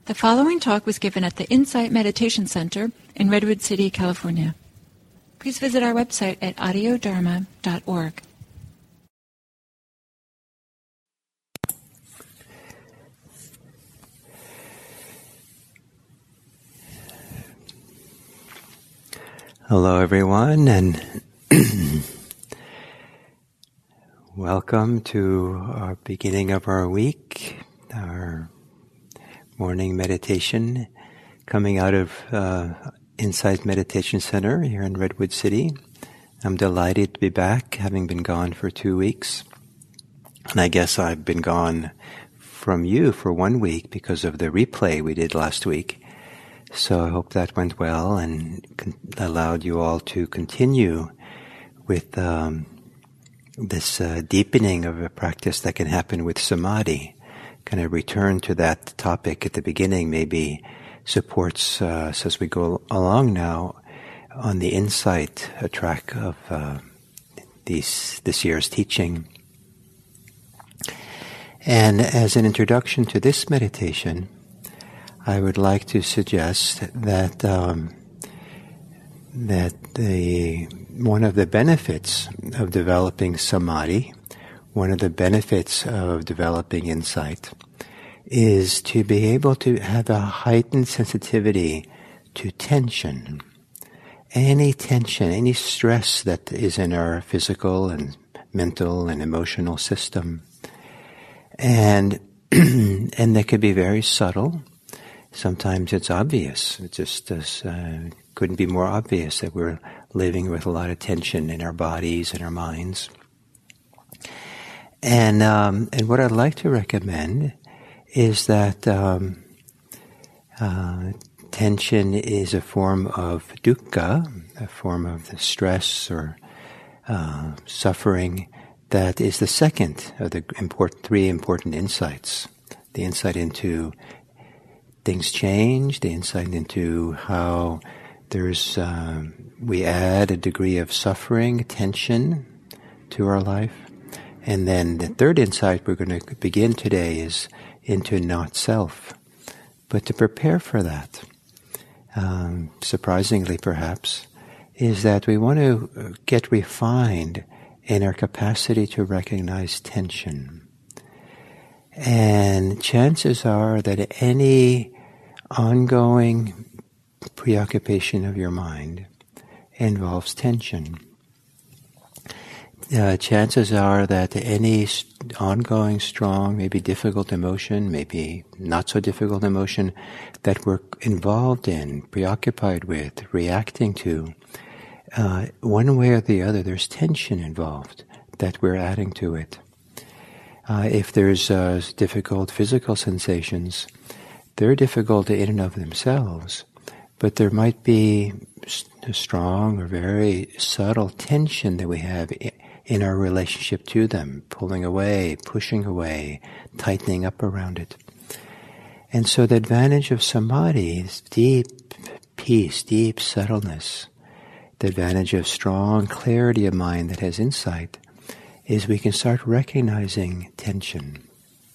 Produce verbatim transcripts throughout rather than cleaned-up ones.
The following talk was given at the Insight Meditation Center in Redwood City, California. Please visit our website at audio dharma dot org. Hello, everyone, and welcome to our beginning of our week, our morning meditation coming out of uh, Insight Meditation Center here in Redwood City. I'm delighted to be back, having been gone for two weeks. And I guess I've been gone from you for one week because of the replay we did last week. So I hope that went well and con- allowed you all to continue with um, this uh, deepening of a practice that can happen with samadhi. Kind of return to that topic at the beginning maybe supports us uh, as we go along now on the insight uh, track of uh, these, this year's teaching. And as an introduction to this meditation, I would like to suggest that um, that the one of the benefits of developing samadhi, one of the benefits of developing insight, is to be able to have a heightened sensitivity to tension. Any tension, any stress that is in our physical and mental and emotional system. And and that could be very subtle. Sometimes it's obvious. It just uh, couldn't be more obvious that we're living with a lot of tension in our bodies and our minds. And um, and what I'd like to recommend is that um, uh, tension is a form of dukkha, a form of the stress or uh, suffering that is the second of the important, three important insights. The insight into things change, the insight into how there's uh, we add a degree of suffering, tension to our life. And then the third insight we're going to begin today is into not self. But to prepare for that, um, surprisingly perhaps, is that we want to get refined in our capacity to recognize tension. And chances are that any ongoing preoccupation of your mind involves tension. Uh, chances are that any st- ongoing, strong, maybe difficult emotion, maybe not so difficult emotion that we're involved in, preoccupied with, reacting to, uh, one way or the other, there's tension involved that we're adding to it. Uh, if there's uh, difficult physical sensations, they're difficult in and of themselves, but there might be a strong or very subtle tension that we have in our relationship to them, pulling away, pushing away, tightening up around it. And so the advantage of samadhi is deep peace, deep subtleness. The advantage of strong clarity of mind that has insight is we can start recognizing tension.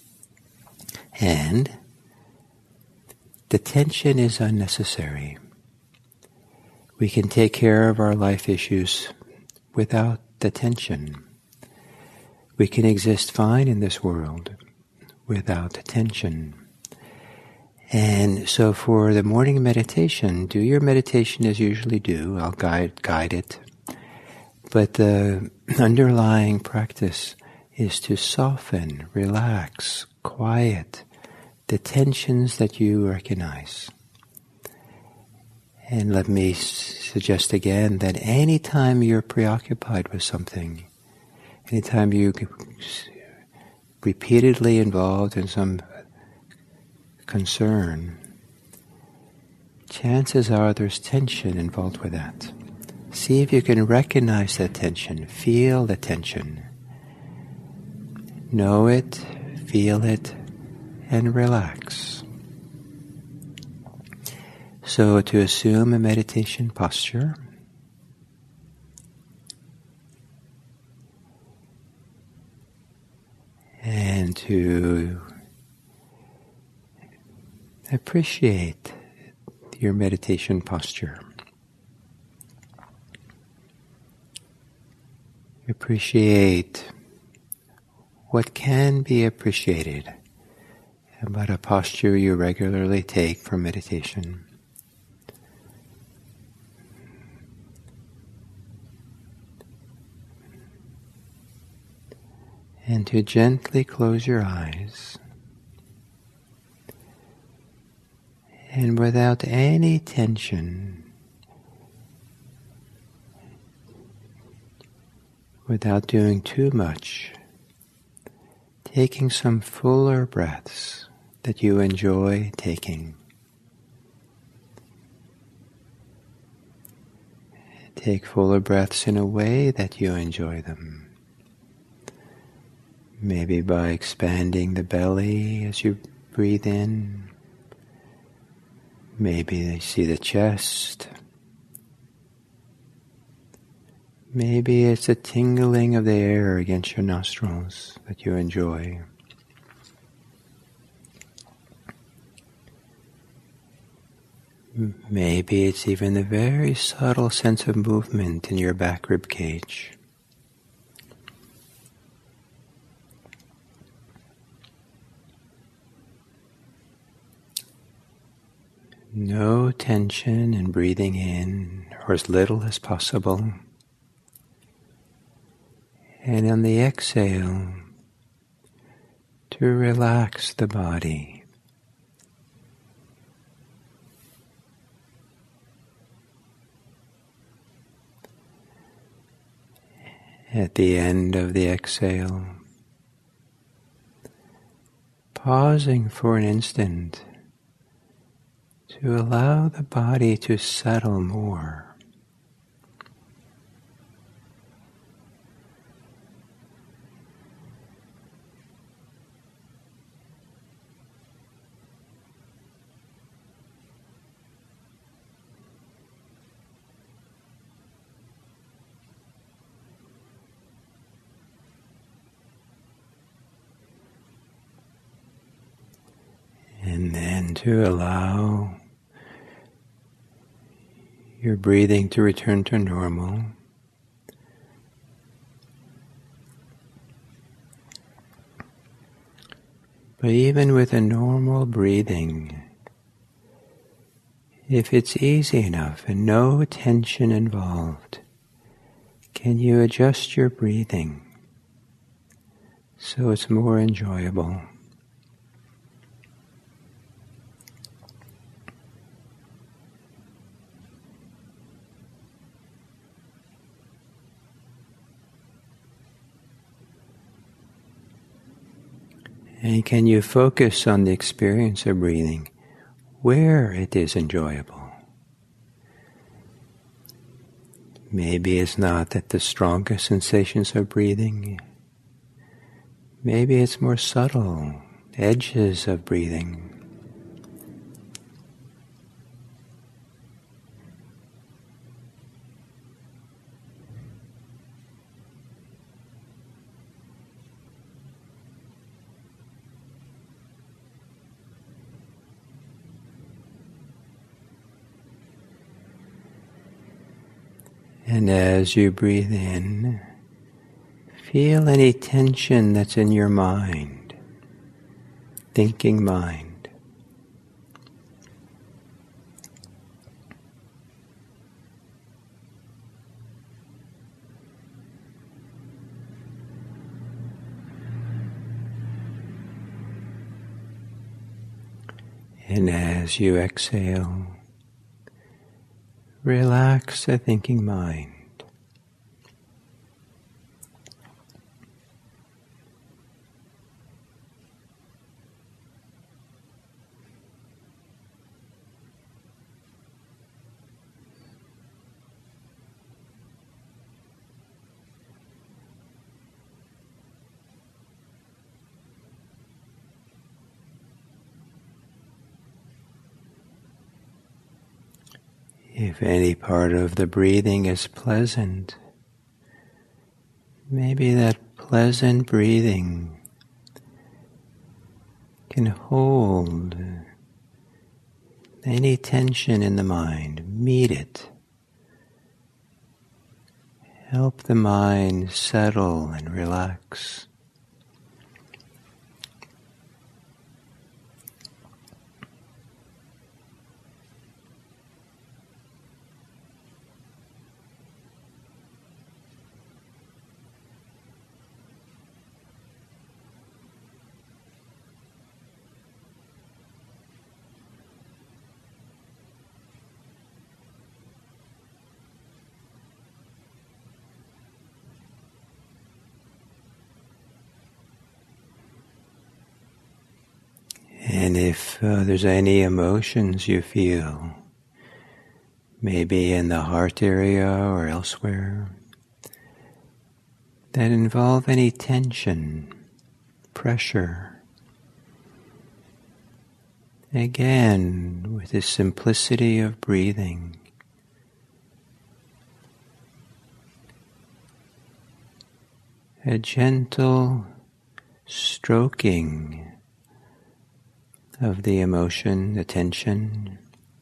And the tension is unnecessary. We can take care of our life issues without the tension. We can exist fine in this world without tension. And so for the morning meditation, do your meditation as you usually do. I'll guide, guide it. But the underlying practice is to soften, relax, quiet the tensions that you recognize. And let me suggest again that any time you're preoccupied with something, anytime you're repeatedly involved in some concern, chances are there's tension involved with that. See if you can recognize that tension, feel the tension. Know it, feel it, and relax. So to assume a meditation posture, and to appreciate your meditation posture. Appreciate what can be appreciated about a posture you regularly take for meditation. And to gently close your eyes, and without any tension, without doing too much, taking some fuller breaths that you enjoy taking. Take fuller breaths in a way that you enjoy them. Maybe by expanding the belly as you breathe in. Maybe you see the chest. Maybe it's a tingling of the air against your nostrils that you enjoy. Maybe it's even the very subtle sense of movement in your back rib cage. No tension in breathing in, or as little as possible. And on the exhale, to relax the body. At the end of the exhale, pausing for an instant to allow the body to settle more. And then to allow your breathing to return to normal. But even with a normal breathing, if it's easy enough and no tension involved, can you adjust your breathing so it's more enjoyable? And can you focus on the experience of breathing, where it is enjoyable? Maybe it's not at the strongest sensations of breathing. Maybe it's more subtle, edges of breathing. And as you breathe in, feel any tension that's in your mind, thinking mind. And as you exhale, relax the thinking mind. If any part of the breathing is pleasant, maybe that pleasant breathing can hold Any tension in the mind, meet it. Help the mind settle and relax. And if uh, there's any emotions you feel, maybe in the heart area or elsewhere, that involve any tension, pressure, again, with the simplicity of breathing, a gentle stroking of the emotion, the tension,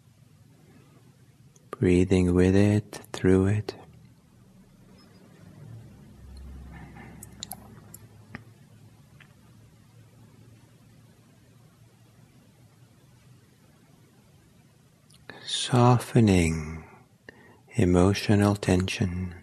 breathing with it, through it. Softening emotional tension.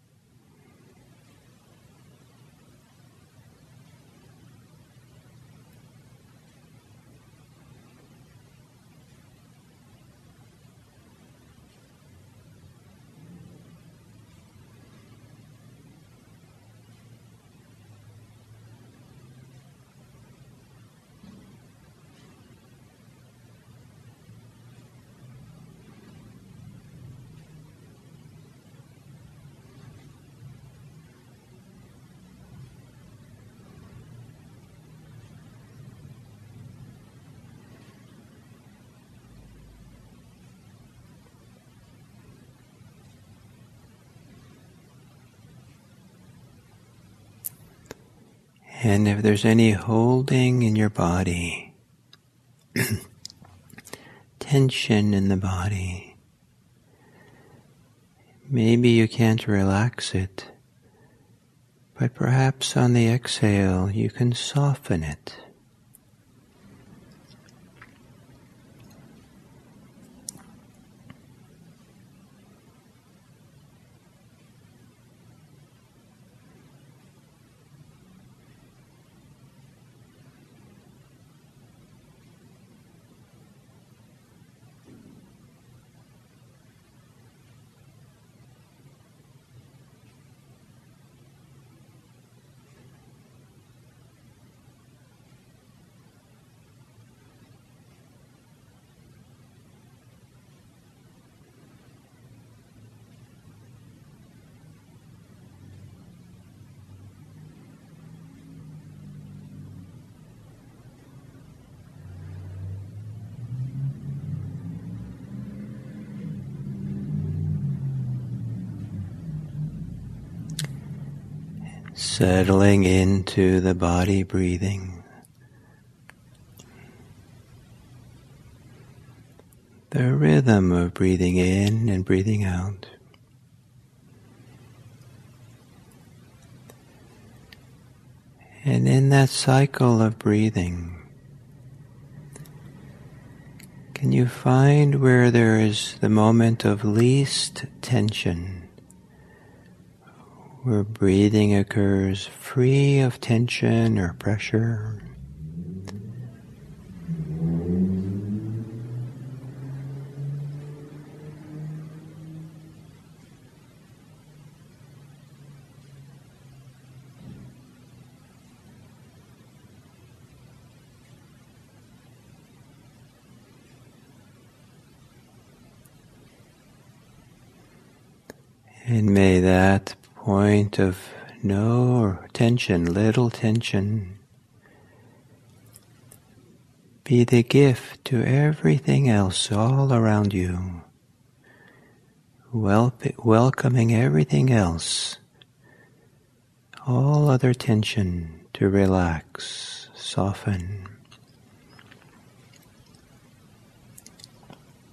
And if there's any holding in your body, tension in the body, maybe you can't relax it, but perhaps on the exhale you can soften it. Settling into the body breathing. The rhythm of breathing in and breathing out. And in that cycle of breathing, can you find where there is the moment of least tension? Where breathing occurs free of tension or pressure. And may that point of no tension, little tension, be the gift to everything else all around you, wel- welcoming everything else, all other tension to relax, soften.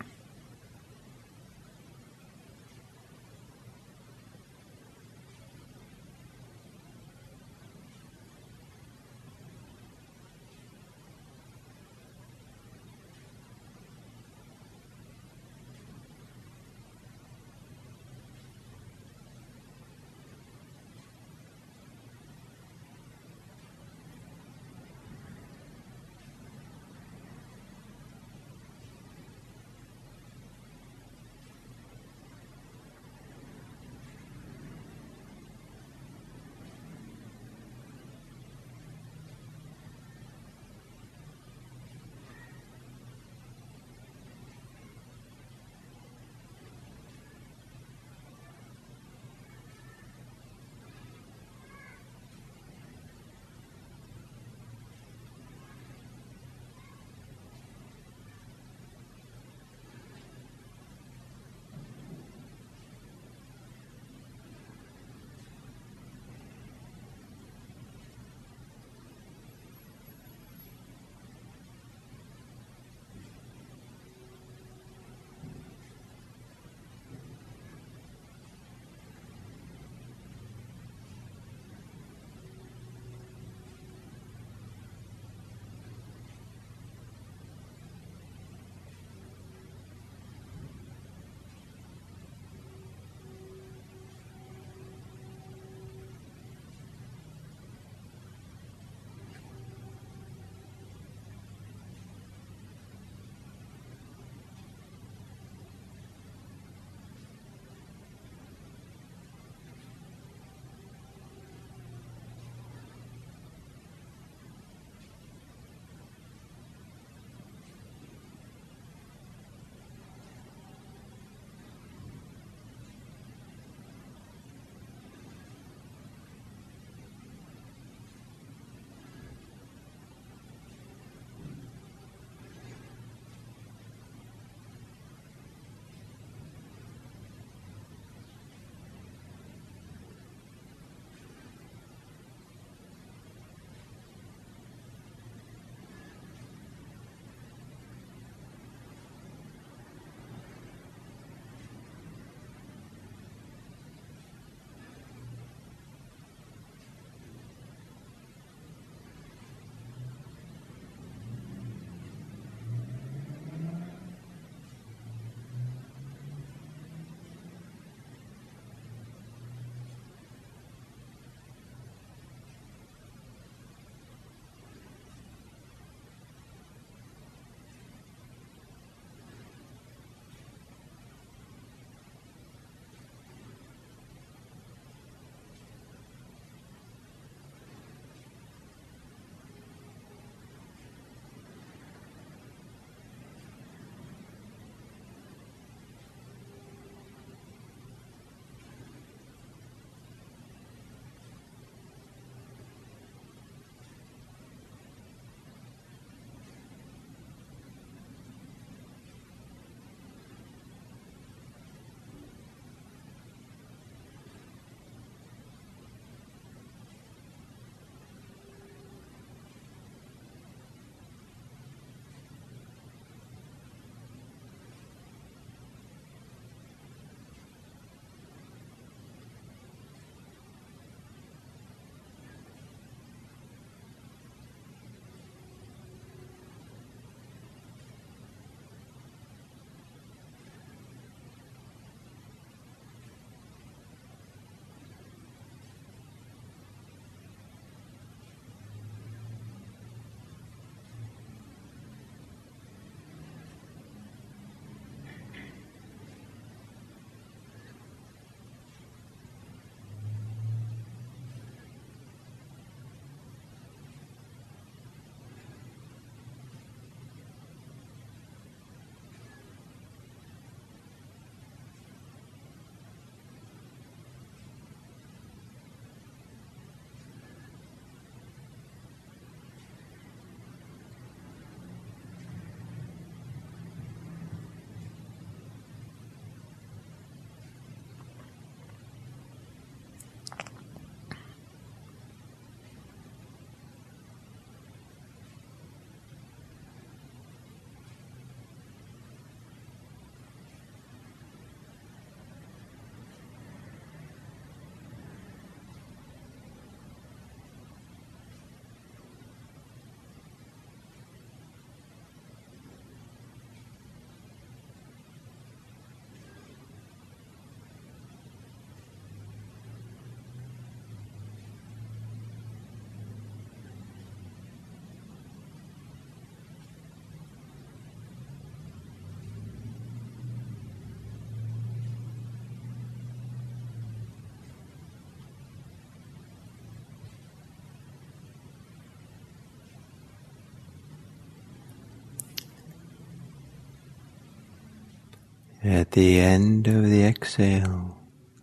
At the end of the exhale,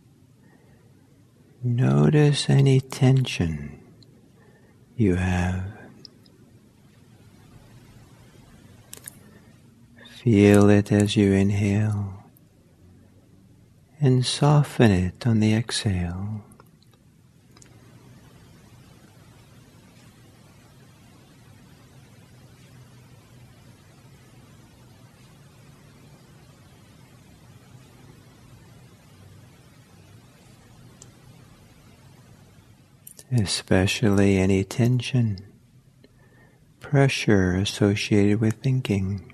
notice any tension you have. Feel it as you inhale and soften it on the exhale. Especially any tension, pressure associated with thinking.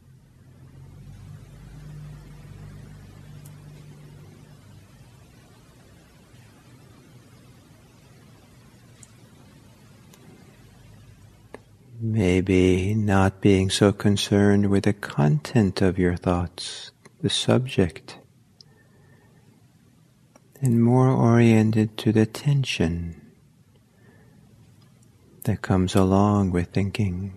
Maybe not being so concerned with the content of your thoughts, the subject, and more oriented to the tension that comes along with thinking.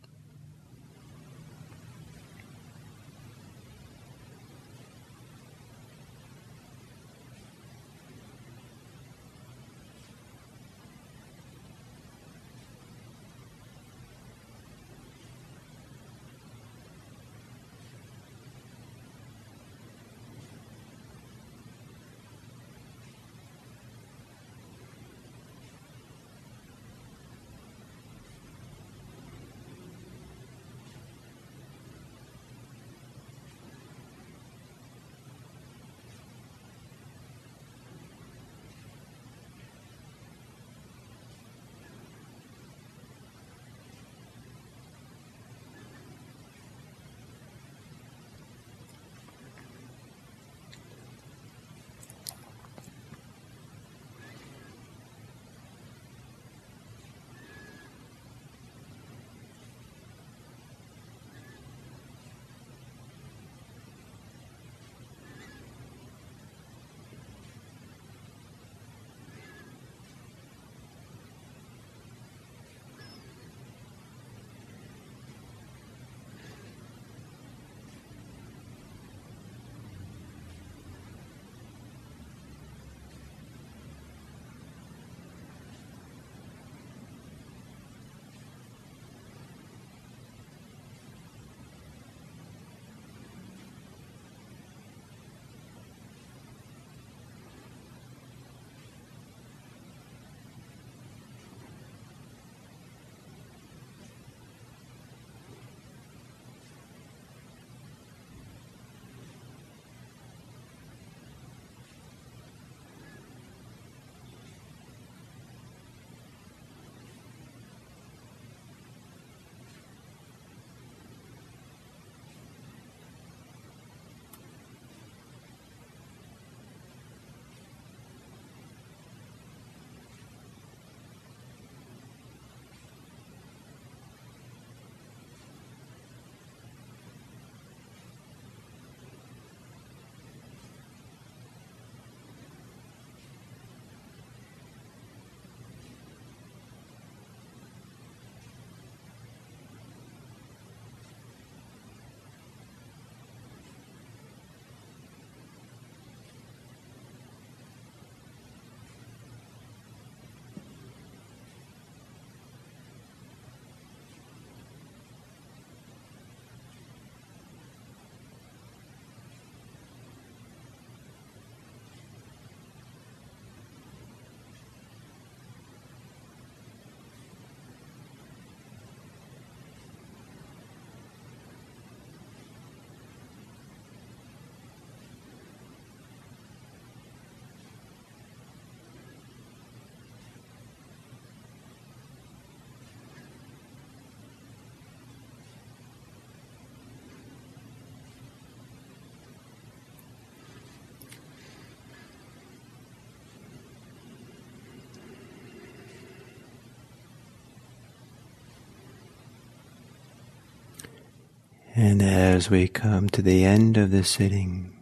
And as we come to the end of the sitting,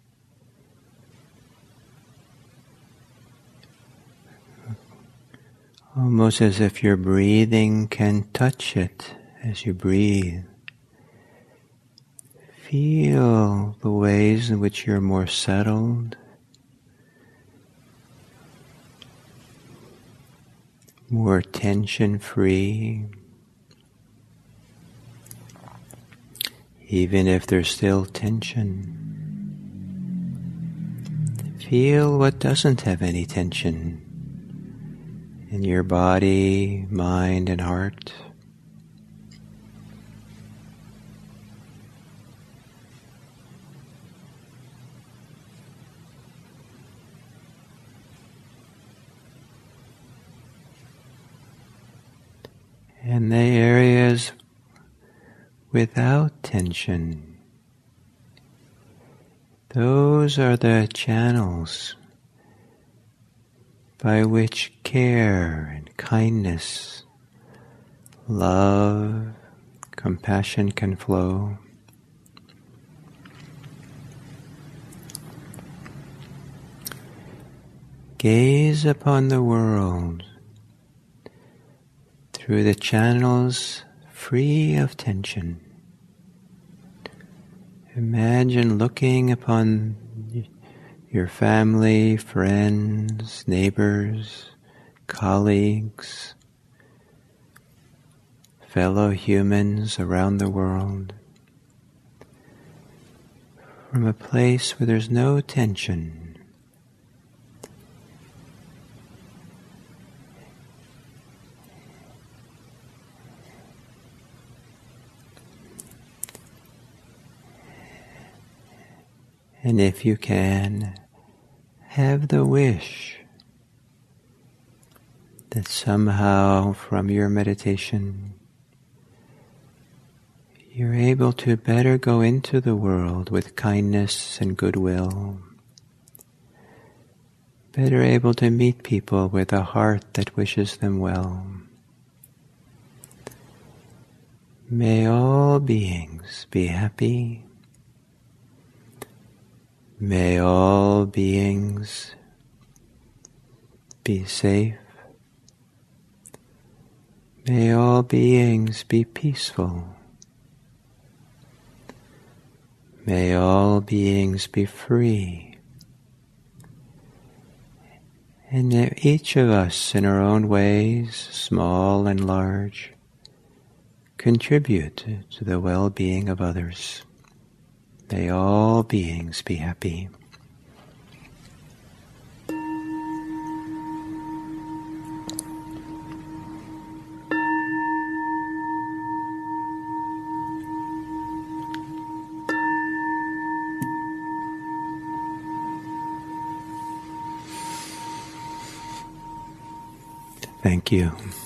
almost as if your breathing can touch it as you breathe, feel the ways in which you're more settled, more tension-free, even if there's still tension. Feel what doesn't have any tension in your body, mind, and heart. And the areas without tension, those are the channels by which care and kindness, love, compassion can flow. Gaze upon the world through the channels free of tension. Imagine looking upon your family, friends, neighbors, colleagues, fellow humans around the world from a place where there's no tension. And if you can, have the wish that somehow from your meditation you're able to better go into the world with kindness and goodwill, better able to meet people with a heart that wishes them well. May all beings be happy. May all beings be safe. May all beings be peaceful. May all beings be free. And may each of us in our own ways, small and large, contribute to the well-being of others. May all beings be happy. Thank you.